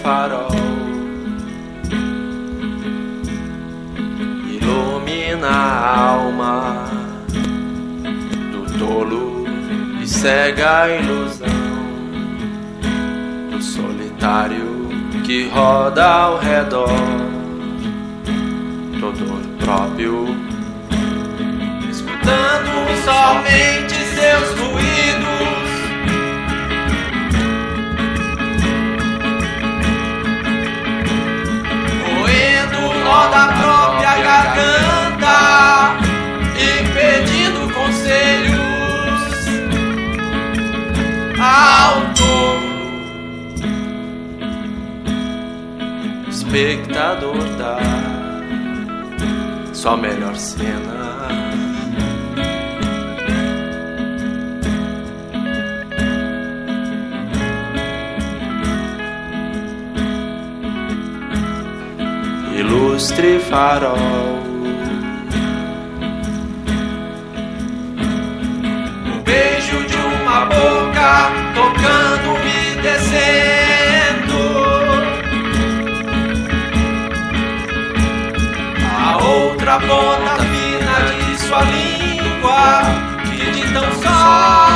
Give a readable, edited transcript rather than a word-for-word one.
farol ilumina a alma do tolo e cega a ilusão do solitário que roda ao redor, todo próprio, escutando somente seus ruídos, roendo o nó da própria garganta e pedindo conselhos ao tolo, espectador da sua melhor cena. Ilustre farol, o beijo de uma boca tocando e descendo, a outra ponta fina de sua língua que de tão só